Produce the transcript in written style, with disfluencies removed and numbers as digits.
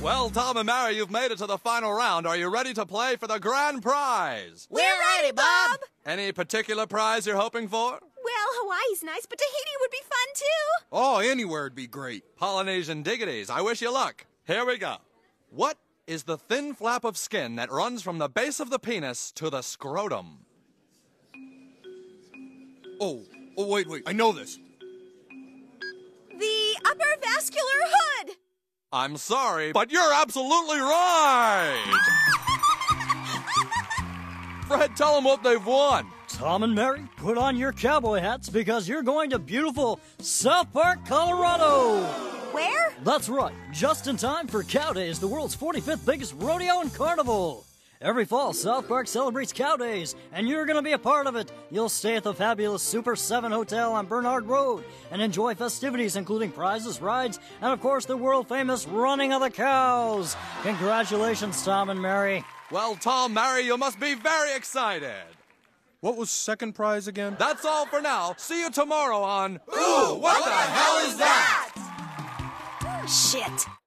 Well, Tom and Mary, you've made it to the final round. Are you ready to play for the grand prize? We're ready, Bob! Any particular prize you're hoping for? Well, Hawaii's nice, but Tahiti would be fun, too. Oh, anywhere would be great. Polynesian diggities, I wish you luck. Here we go. What is the thin flap of skin that runs from the base of the penis to the scrotum? Oh, wait, I know this. The upper vascular hood. I'm sorry, but you're absolutely right! Fred, tell them what they've won. Tom and Mary, put on your cowboy hats because you're going to beautiful South Park, Colorado. Where? That's right, just in time for Cow Days, the world's 45th biggest rodeo and carnival. Every fall, South Park celebrates Cow Days, and you're going to be a part of it. You'll stay at the fabulous Super 7 Hotel on Bernard Road and enjoy festivities including prizes, rides, and of course the world-famous Running of the Cows. Congratulations, Tom and Mary. Well, Tom, Mary, you must be very excited. What was second prize again? That's all for now. See you tomorrow on Ooh, what the hell is that? Shit.